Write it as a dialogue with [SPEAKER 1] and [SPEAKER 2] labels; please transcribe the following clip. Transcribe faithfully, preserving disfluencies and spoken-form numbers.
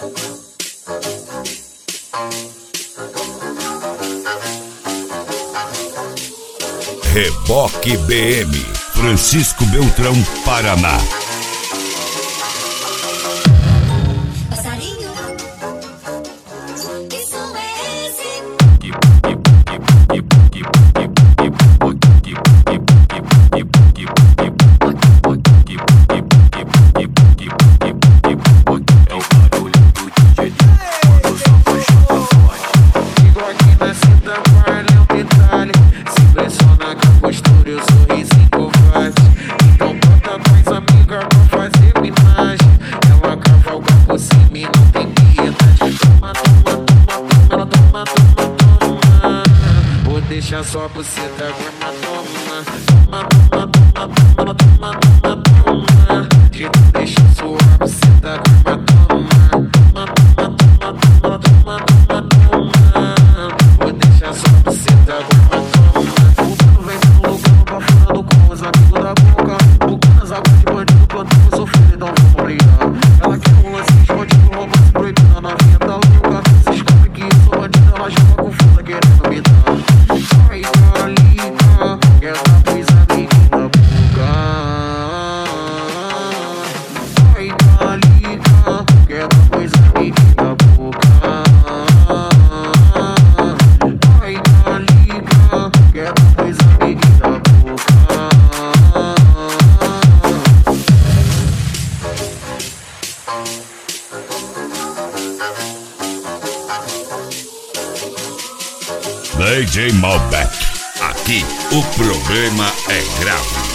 [SPEAKER 1] Reboque B M, Francisco Beltrão, Paraná.
[SPEAKER 2] Passarinho, que som é esse?
[SPEAKER 3] É o barulho do D J quando o som puxa forte. Igual aqui na Santa Marley, um detalhe. Se impressiona com a postura e o sorrisinho covarde. Então bota mais amiga pra fazer homenagem. Ela cavalga por cima e não tem piedade. Toma, toma, toma, toma, ela toma, toma, toma. Vou deixar só buceta agora, toma. Toma, toma, toma, toma, ela toma, toma, toma. De não deixa suar buceta agora, toma. Toma, toma, toma, toma, ela toma, toma, toma. Vou deixar só buceta agora, toma. Vem no lugar bafurando com os amigos da boca. Bocando as águas de bandido quando eu sou filho, então vamos brigar. Ela quer um lance escondido, romance proibido na novinha tá louca. Se descobre que eu sou bandido, ela joga confusa querendo me dar. Ai, Calica, essa pois a menina buga. Ai, Calica, essa pois a menina buga. Ai, Calica, essa pois a menina buga.
[SPEAKER 1] D J Malbec, aqui o problema é grave.